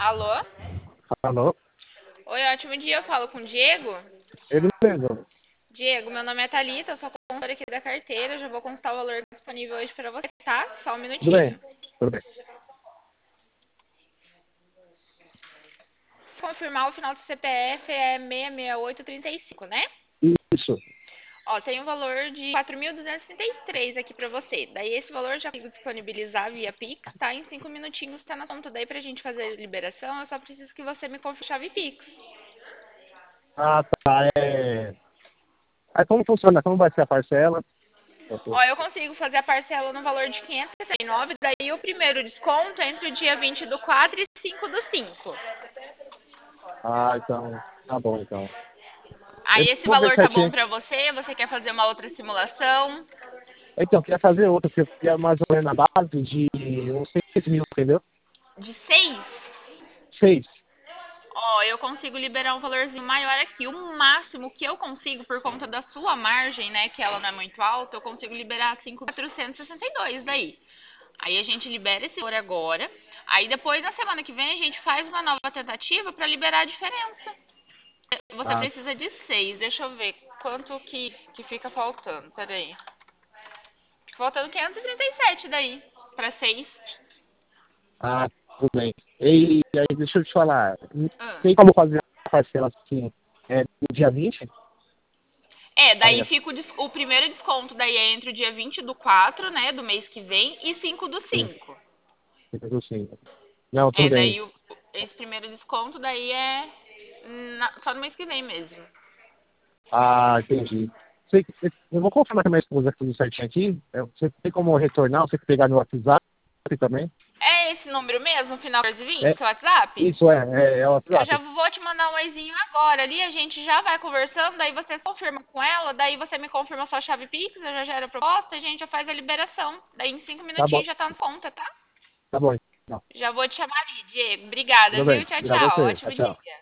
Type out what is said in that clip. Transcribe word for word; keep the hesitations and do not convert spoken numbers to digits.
Alô? Alô? Oi, ótimo dia. Eu falo com o Diego. Ele mesmo. Diego, meu nome é Thalita, eu sou consultora aqui da carteira. Eu já vou constar o valor disponível hoje para você, tá? Só um Tudo bem? minutinho. Tudo bem. Confirmar o final do C P F é seis seis oito três cinco, né? Isso. Ó, tem um valor de quatro mil duzentos e trinta e três aqui pra você. Daí esse valor eu já consigo disponibilizar via Pix, tá? Em cinco minutinhos tá na conta. Daí pra gente fazer a liberação, eu só preciso que você me confirme a chave Pix. Ah, tá. É... Aí como funciona? Como vai ser a parcela? Ó, eu consigo fazer a parcela no valor de quinhentos e sessenta e nove, daí o primeiro desconto é entre o dia vinte do quatro e cinco do cinco. Ah, então. Tá bom, então. Eu Aí esse vou ver valor tá bom certinho. pra você? Você quer fazer uma outra simulação? Então, eu queria fazer outra, porque eu queria mais ou menos na base de uns seis mil, entendeu? De seis? Seis. Ó, eu consigo liberar um valorzinho maior aqui. O máximo que eu consigo, por conta da sua margem, né, que ela não é muito alta, eu consigo liberar cinco mil quatrocentos e sessenta e dois daí. Aí a gente libera esse valor agora. Aí depois, na semana que vem, a gente faz uma nova tentativa para liberar a diferença. Você Ah, precisa de seis. Deixa eu ver quanto que, que fica faltando. Peraí. Fica faltando quinhentos e trinta e sete daí, para seis. ah, tudo bem. E aí, deixa eu te falar. Ah. Tem como fazer a parcela assim, é, no dia vinte? É, daí Aí, fica o, des- o primeiro desconto daí é entre o dia vinte do quatro, né, do mês que vem, e cinco do sim, cinco. fica assim. Não, tudo É, bem. daí o- esse primeiro desconto daí é na- só no mês que vem mesmo. Ah, entendi. Você- Eu vou confirmar com a minha esposa tudo certinho aqui. É, Você tem como retornar? Você tem que pegar no WhatsApp também? É esse número mesmo, final quatorze vinte, É, seu WhatsApp? isso é, é, é o Eu já WhatsApp. vou te mandar um oizinho agora ali, a gente já vai conversando, daí você confirma com ela, daí você me confirma a sua chave Pix, eu já gero a proposta, a gente já faz a liberação. Daí em cinco Tá bom, minutinhos já tá na conta, tá? tá bom. Não, Já vou te chamar ali, Diego. Obrigada, tudo viu? bem. Tchau, Obrigado a tchau. você. Tchau, Ótimo tchau. dia.